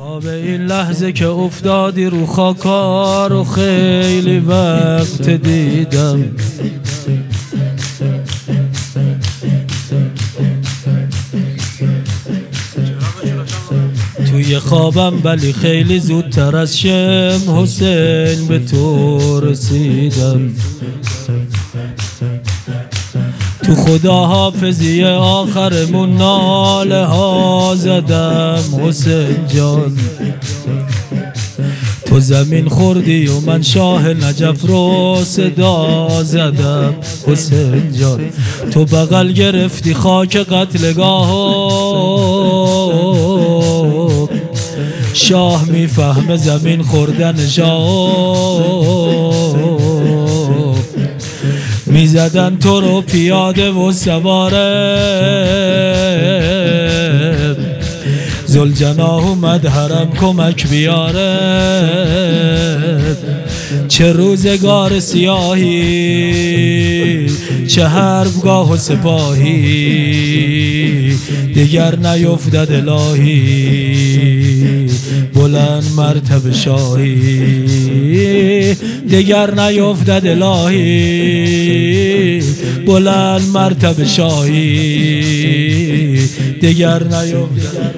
خواب این لحظه که افتادی رو خاکار و خیلی وقت دیدم، توی خوابم ولی خیلی زودتر از شم حسین به تو رسیدم. تو خداحافظی آخرمون ناله ها زدم حسین جان، تو زمین خوردی و من شاه نجف رو صدا زدم حسین جان، تو بغل گرفتی خاک قتلگاه و شاه میفهمه زمین خوردن شاه، میزدن تو رو پیاده و سواره، ذوالجناح اومد حرم کمک بیاره. چه روزگار سیاهی، چه حربگاه و سپاهی، دیگر نیفتد الهی بلند مرتبه شاهی، دیگر نیفتد الهی بلند مرتبه شاهی، دیگر نیفتد.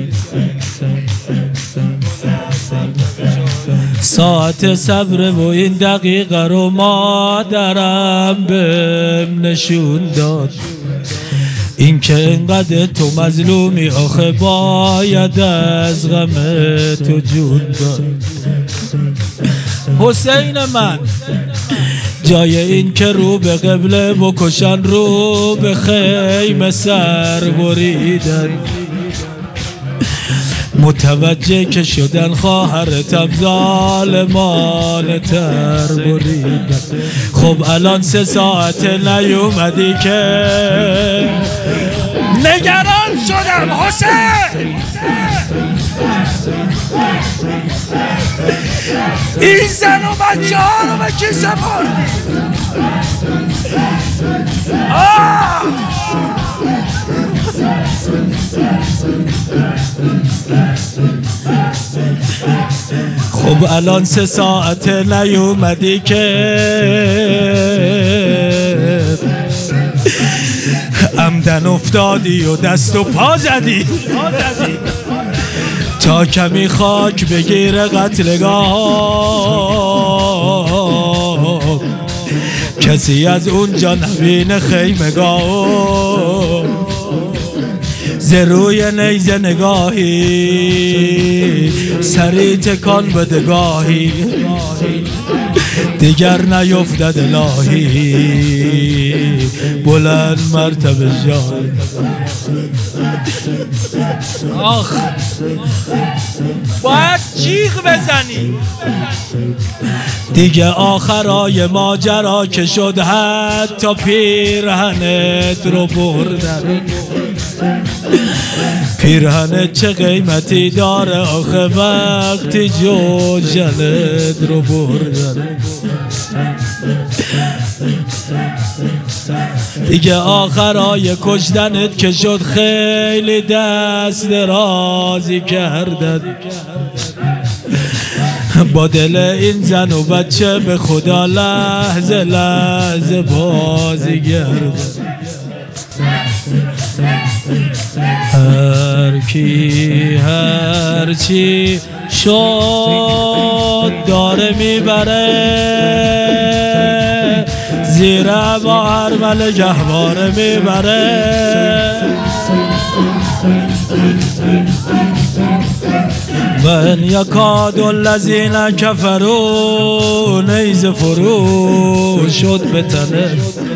ساعت صبر و این دقیقه رو مادرم بهم نشون داد، این که انقدر تو مظلومی آخه باید از غم تو جون داد. حسین من جای این که رو به قبله بکشن رو به خیمه سر بریدن، متوجه که شدن خواهرتم ظالمانه بریدن. خب الان 3 ساعت نیومدی که نگران شدم حسین، این زن و بچه ها رو به کی سپردی؟ خب الان 3 ساعت نیومدی که عمدن افتادی و دست و پا زدی تا کمی خاک بگیر قتلگاه، کسی از اونجا نبینه خیمگاه، ز روی نیزه نگاهی سری تکان بده گاهی، دیگر نیفتد الهی بلند مرتبه جان. آخ باید جیغ بزنی دیگه، آخرای ماجرا که شد حتی پیرهنت رو بردن. پیرهنت چه قیمتی داره آخه وقتی جوشنت رو بردن. دیگه آخرای کشتنت که شد خیلی دست درازی کردن، با دل این زن و بچه به خدا لحظه لحظه بازی گردن. هر کی هر چی شد داره میبره، زیر با هر مل گهواره میبره. و ان یکاد الذین کفروا نیزه فرو شد به تنه،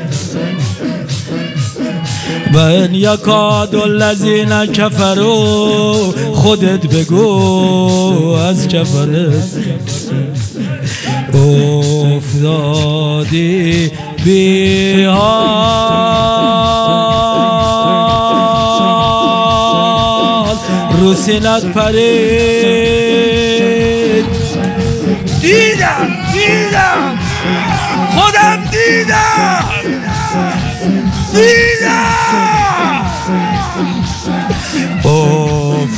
و ان یکاد الذین کفروا خودت بگو از کفنت افتادی بی حال، رو سینت پرید. دیدم خودم دیدم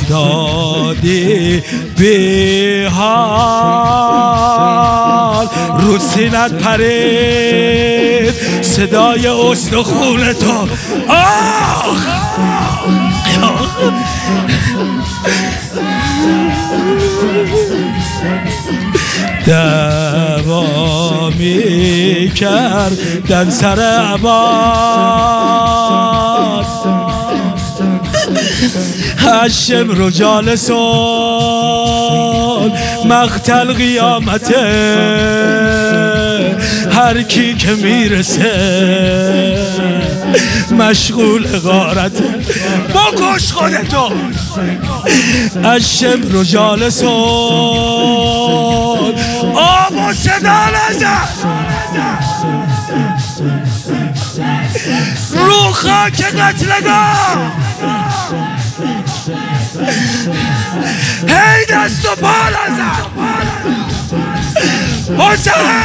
افتادی بی حال، رو سینت پرید صدای استخون تو. دوا می کردن سر عباد، هشم رجال سال مقتل قیامته. هر کی که میرسه مشغول غارته. بکش خودتو. هشم رجال سال آب و صدا نزن، رو خاک قتلگاه هی دست و پا نزن. حسین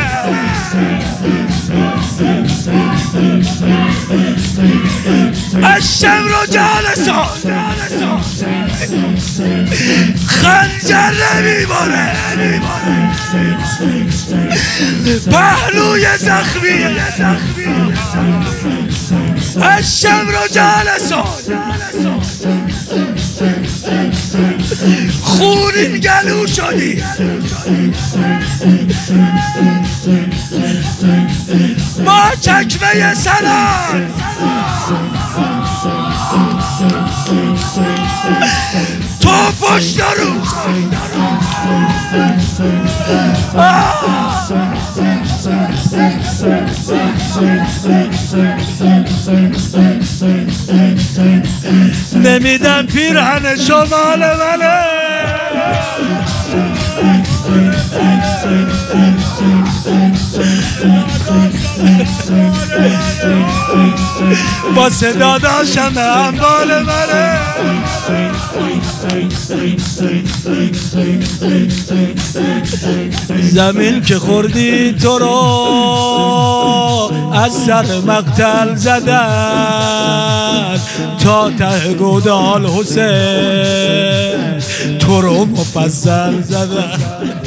هشم رجال سال خنجر نمیباره، پهلوی زخمی. هشم رجال سال خونین گلو شدی. ما چکمه سلام تو پشت رو نمیدم پیرهن شمال منه. با صدا داشتم اموال منه. زمین که خوردی تو رو از سر مقتل زدن، تا ته گودال حسین تو رو مفصل زدن.